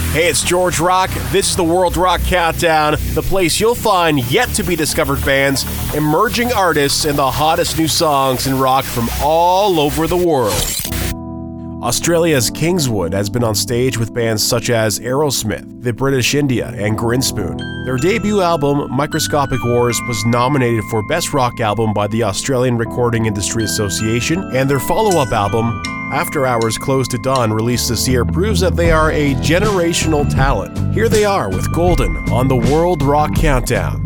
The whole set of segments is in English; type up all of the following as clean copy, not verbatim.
Hey, it's George Rock. This is the World Rock Countdown, the place you'll find yet-to-be-discovered bands, emerging artists, and the hottest new songs in rock from all over the world. Australia's Kingswood has been on stage with bands such as Aerosmith, The British India, and Grinspoon. Their debut album, Microscopic Wars, was nominated for Best Rock Album by the Australian Recording Industry Association, and their follow-up album, After Hours Close to Dawn, released this year, proves that they are a generational talent. Here they are with Golden on the World Rock Countdown.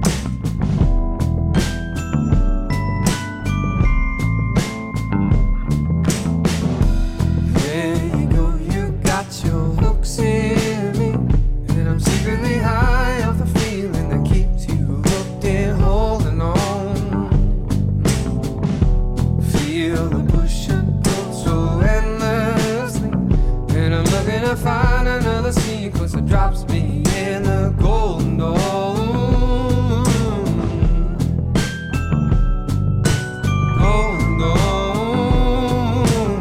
Find another sequence that drops me in the golden dawn. Golden dawn.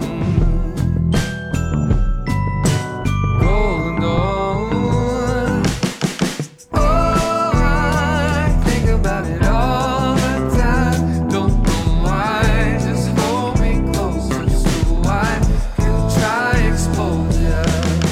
Golden dawn. Oh, I think about it all the time. Don't know why, just hold me closer so I can try exposure.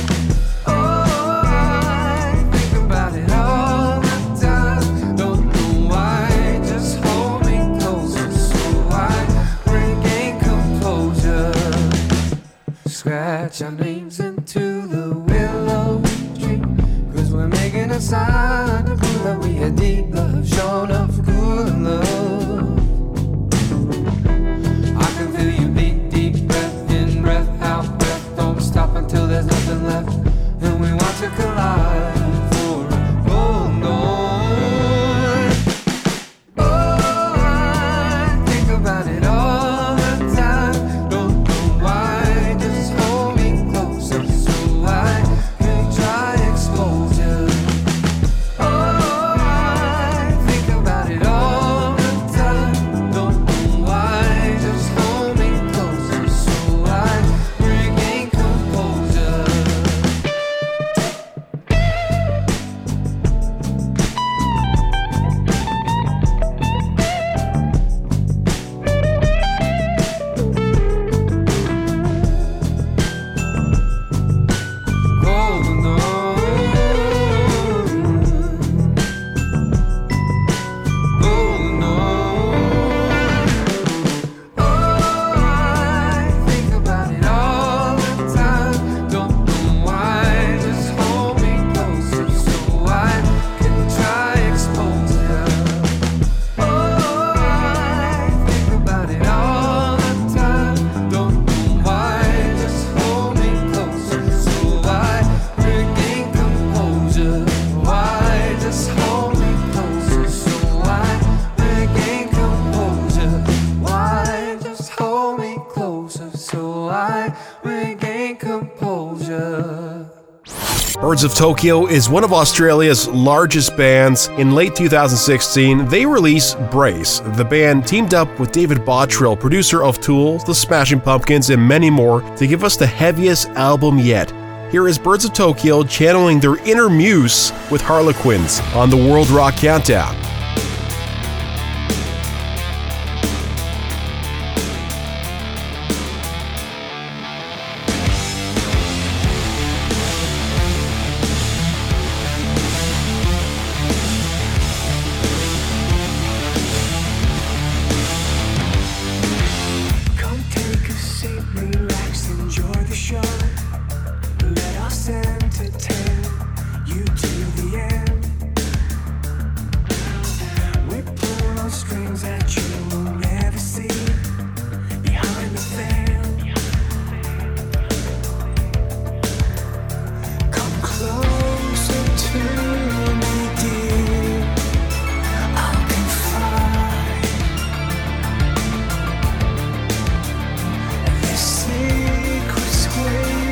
Scratch our names into the willow tree, 'cause we're making a sign to prove that we had deep love, shown up for good love. I can feel you beat, deep breath in, breath out, breath don't stop until there's nothing left, and we want to collide for a golden dawn. Oh, I think about it all the time. Don't know why, just hold me closer so I can try exposure. Oh, I think about it all the time. Don't know why, just hold me closer so I regain composure. Golden dawn. Golden dawn. Oh, I think about it all the time. Don't know why, just hold me closer so I can try exposure. Oh, I think about it all the time. Don't know why, just hold me closer so I regain composure. Why, just hold me closer so I regain composure. Why, just hold me closer so I regain composure. Birds of Tokyo is one of Australia's largest bands. In late 2016, they released Brace. The band teamed up with David Bottrill, producer of Tool, The Smashing Pumpkins, and many more, to give us the heaviest album yet. Here is Birds of Tokyo channeling their inner muse with Harlequins on the World Rock Countdown. Come take a seat, relax, enjoy the show. Let us entertain you to the end. We pull on strings that you will never see behind the veil. Come closer to me, dear. I'll confide the secrets we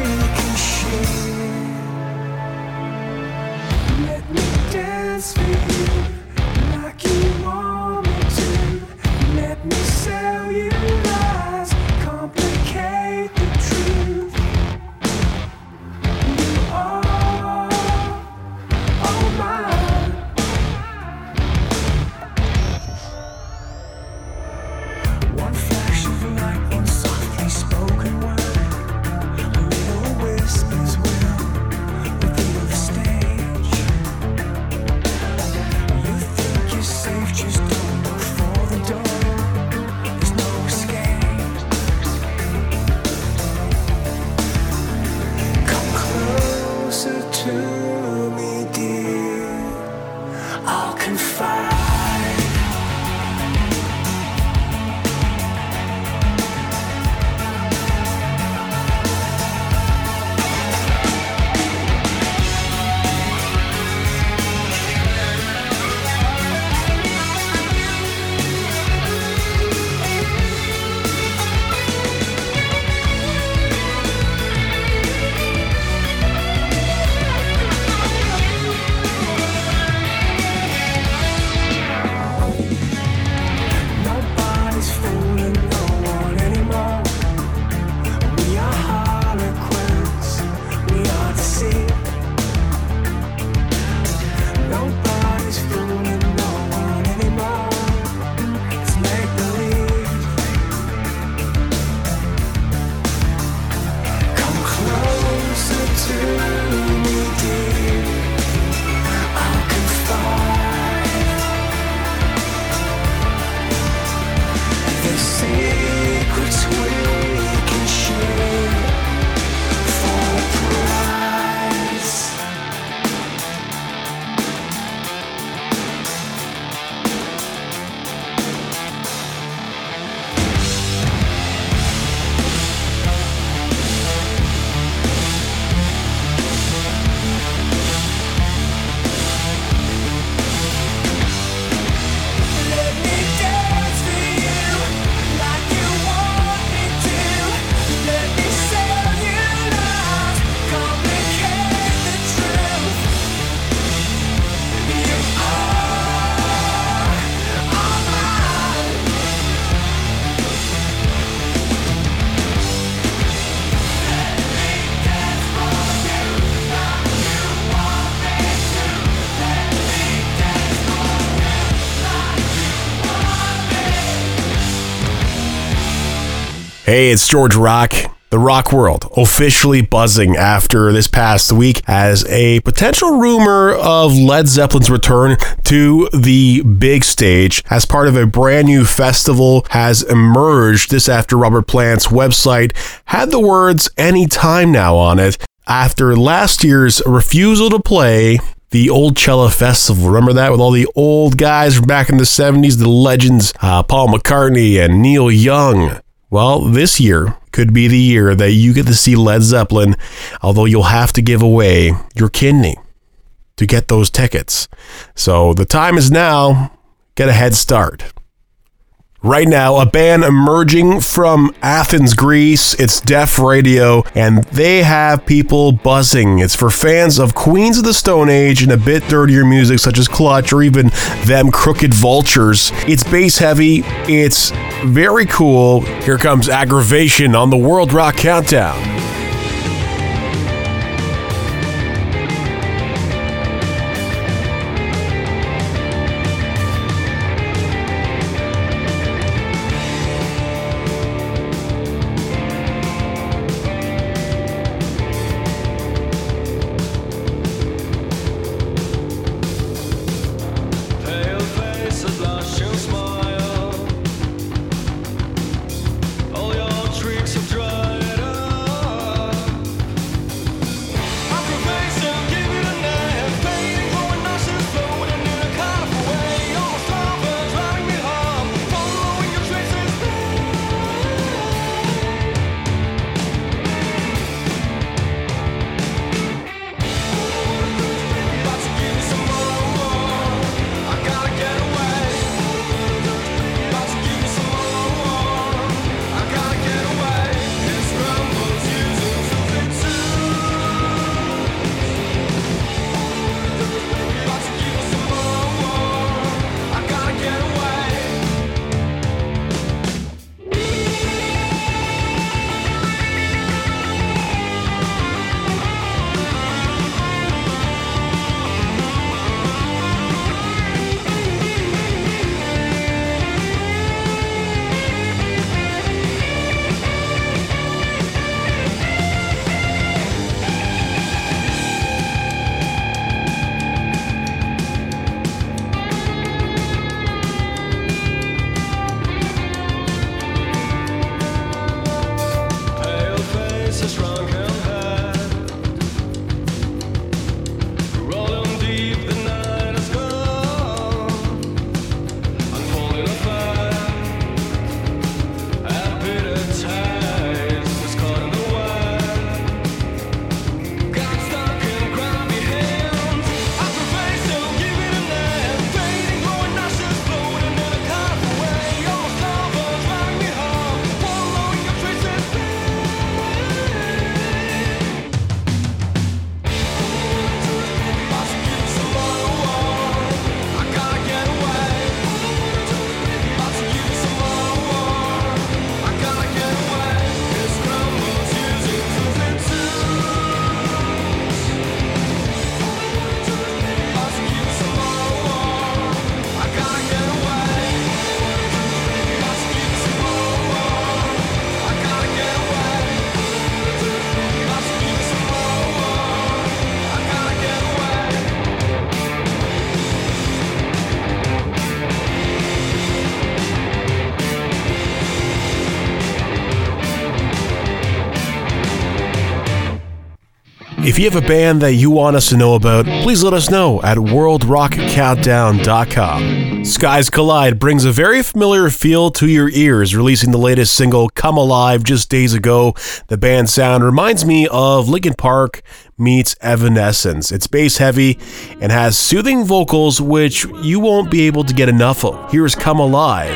Hey, it's George Rock. The rock world officially buzzing after this past week as a potential rumor of Led Zeppelin's return to the big stage as part of a brand new festival has emerged. This after Robert Plant's website had the words "anytime now" on it after last year's refusal to play the Old Cella Festival. Remember that, with all the old guys from back in the 70s, the legends, Paul McCartney and Neil Young. Well, this year could be the year that you get to see Led Zeppelin, although you'll have to give away your kidney to get those tickets. So the time is now. Get a head start. Right now, a band emerging from Athens, Greece. It's Def Radio, and they have people buzzing. It's for fans of Queens of the Stone Age and a bit dirtier music such as Clutch or even Them Crooked Vultures. It's bass heavy. It's very cool. Here comes Aggravation on the World Rock Countdown. All your tricks have dried up. If you have a band that you want us to know about, please let us know at worldrockcountdown.com. Skies Collide brings a very familiar feel to your ears, releasing the latest single, Come Alive, just days ago. The band's sound reminds me of Linkin Park meets Evanescence. It's bass heavy and has soothing vocals, which you won't be able to get enough of. Here's Come Alive.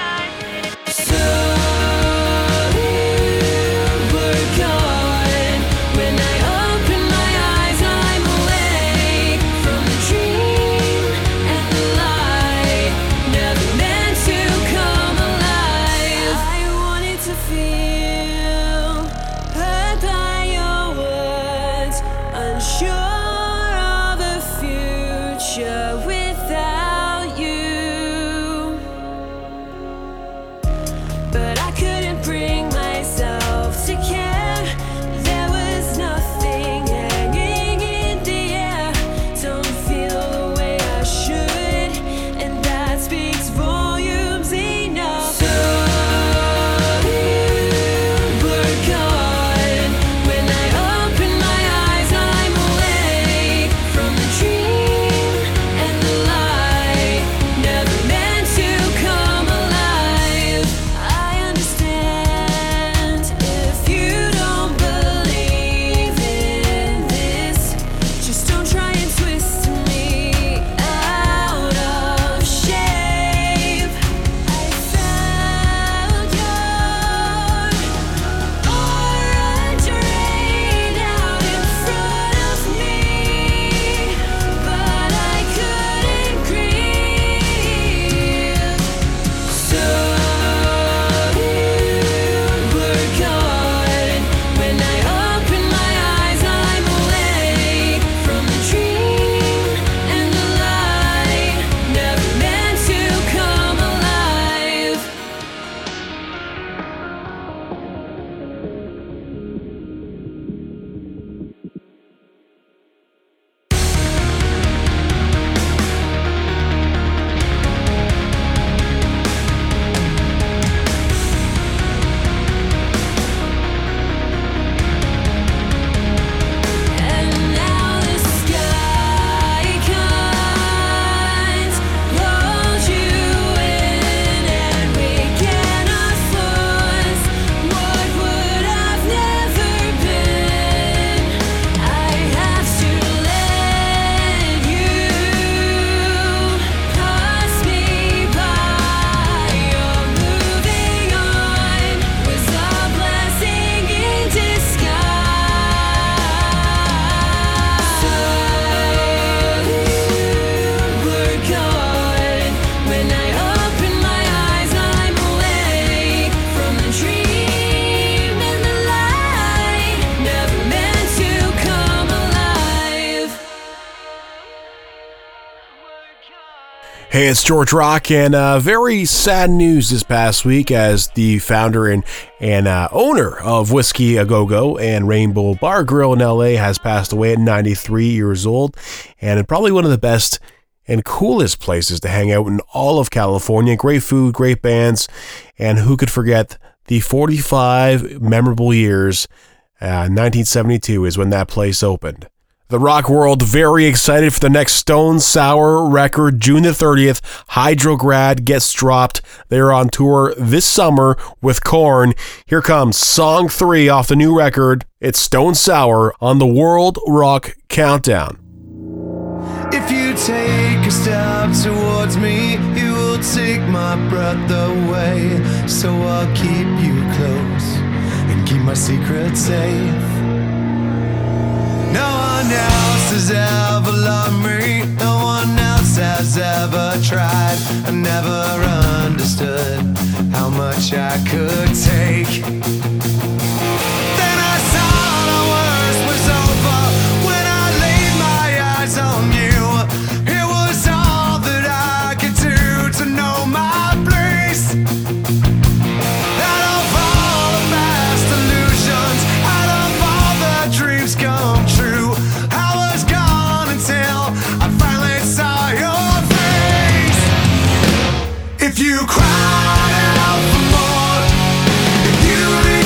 Hey, it's George Rock, and very sad news this past week as the founder and owner of Whiskey A Go-Go and Rainbow Bar Grill in LA has passed away at 93 years old, and probably one of the best and coolest places to hang out in all of California. Great food, great bands, and who could forget the 45 memorable years. 1972 is when that place opened. The rock world very excited for the next Stone Sour record. June the 30th, Hydrograd gets dropped. They're on tour this summer with Korn. Here comes song 3 off the new record. It's Stone Sour on the World Rock Countdown. If you take a step towards me, you will take my breath away. So I'll keep you close and keep my secret safe. No one else has ever loved me. No one else has ever tried. I never understood how much I could take. Then I saw the worst was over when I laid my eyes on you. It was all that I could do to know my place. Out of all the past illusions, out of all the dreams come true, I was gone until I finally saw your face. If you cried out for more, if you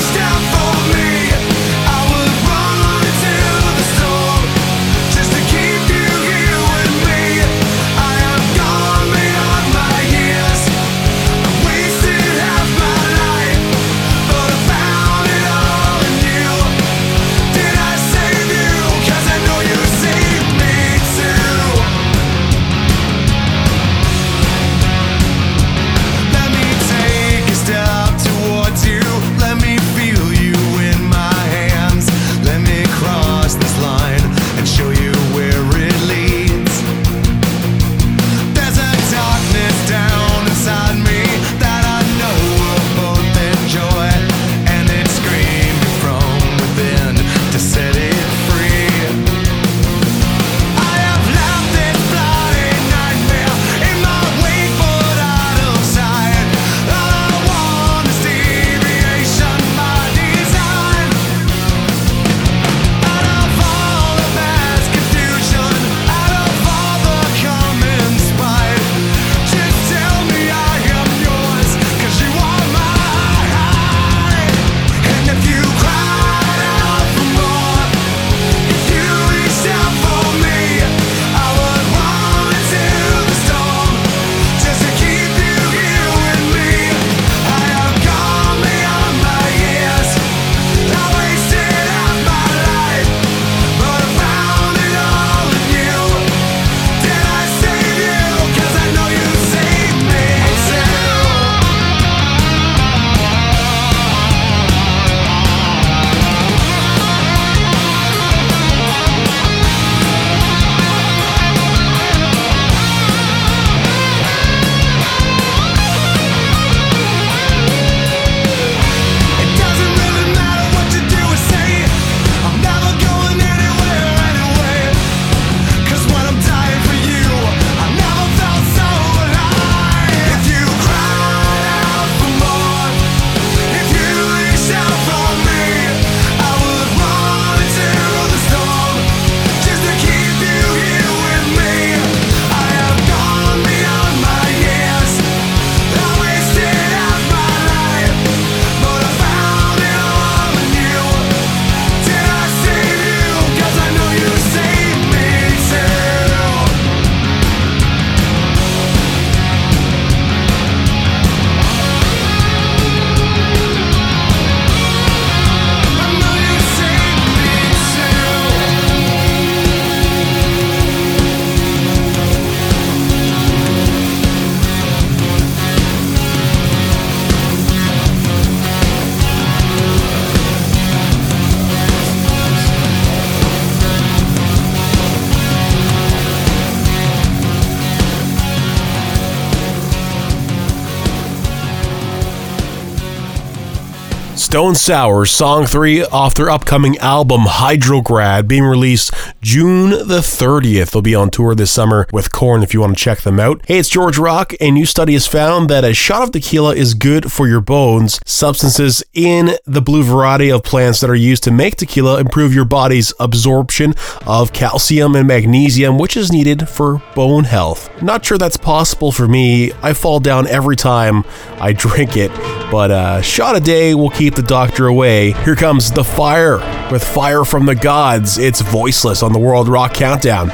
Stone Sour, song 3 off their upcoming album Hydrograd, being released June the 30th. They'll be on tour this summer with Korn if you want to check them out. Hey, it's George Rock. A new study has found that a shot of tequila is good for your bones. Substances in the blue variety of plants that are used to make tequila improve your body's absorption of calcium and magnesium, which is needed for bone health. Not sure that's possible for me. I fall down every time I drink it, but a shot a day will keep the doctor away. Here comes The Fire with Fire from the Gods. It's Voiceless on the World Rock Countdown.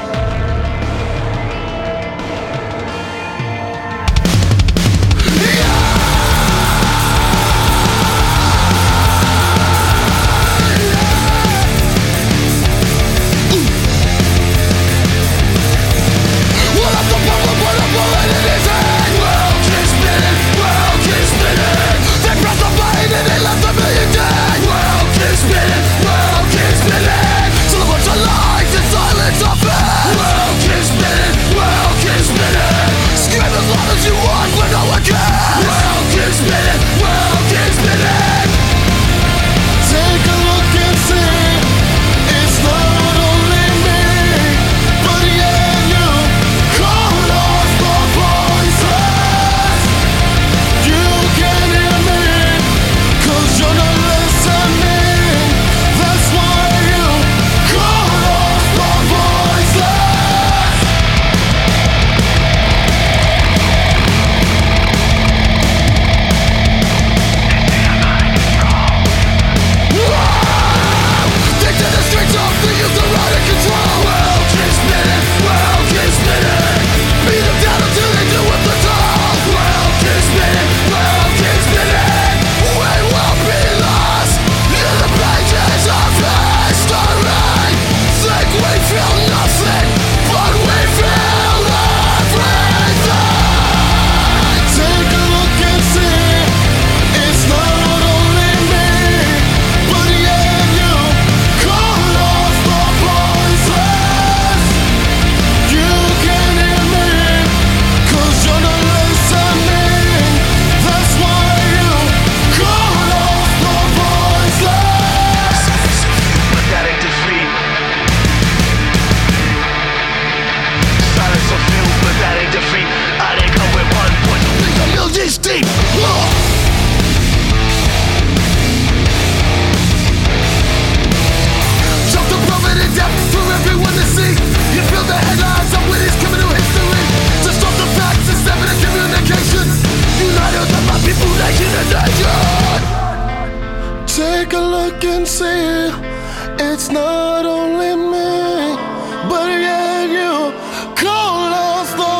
Take a look and see it's not only me, but yet you call us the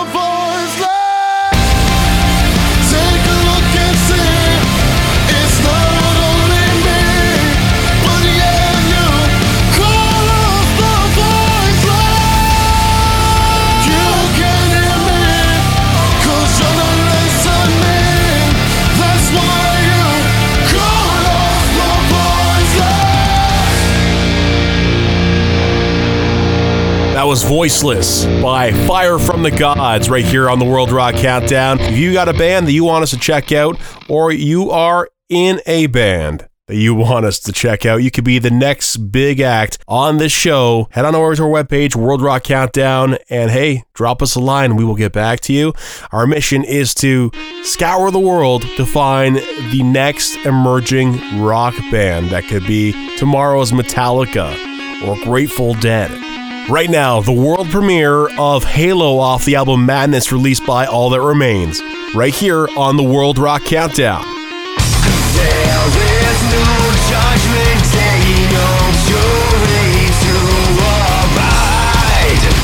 voiceless. Take a look and see it's not only me, but yet you call us the voiceless. You can hear me, 'cause you're not listening. That's why you call us the voiceless. That was Voiceless by Fire from the Gods right here on the World Rock Countdown. If you got a band that you want us to check out, or you are in a band that you want us to check out, you could be the next big act on this show. Head on over to our webpage, World Rock Countdown, and hey, drop us a line and we will get back to you. Our mission is to scour the world to find the next emerging rock band that could be tomorrow's Metallica or Grateful Dead. Right now, the world premiere of Halo off the album Madness, released by All That Remains, right here on the World Rock Countdown. There is no judgment day, no jury to abide.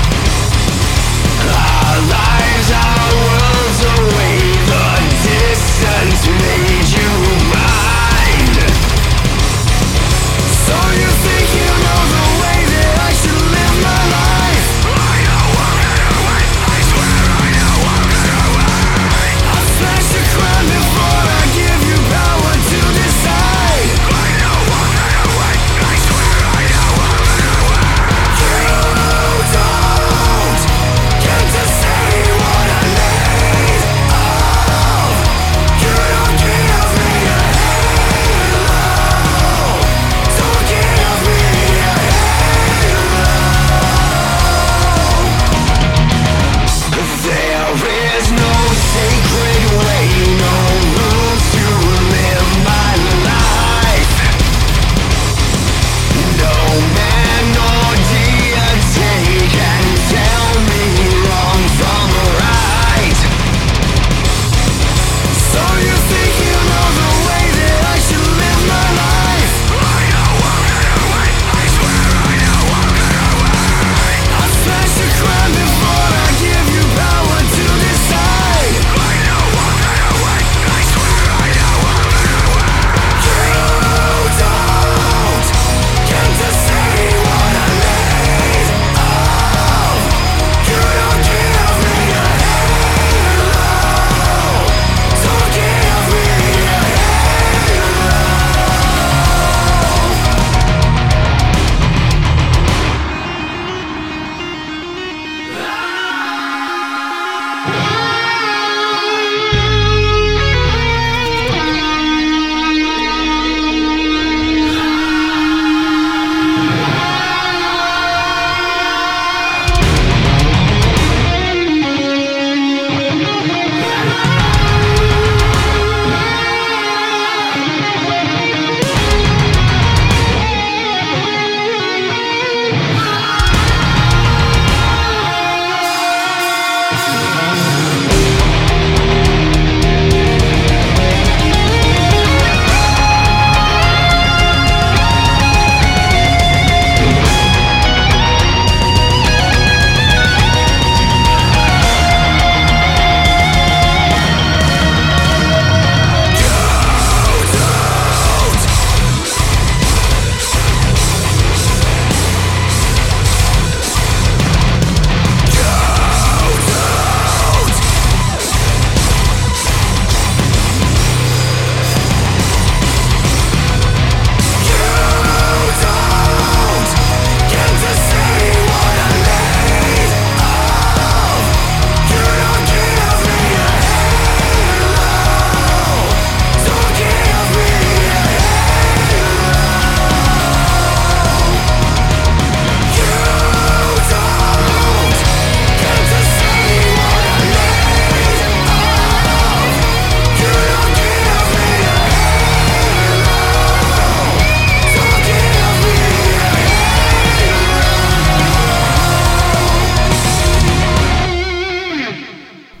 Our lives are worlds away, the distance made you mind. So you think you know the way that I should live my life? I know what better way, I swear I know what better way. I'll smash the crown before I give you power to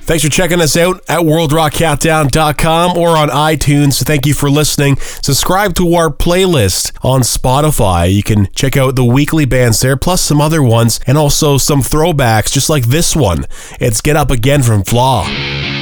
Thanks for checking us out at worldrockcountdown.com or on iTunes. Thank you for listening. Subscribe to our playlist on Spotify. You can check out the weekly bands there, plus some other ones, and also some throwbacks, just like this one. It's Get Up Again from Flaw.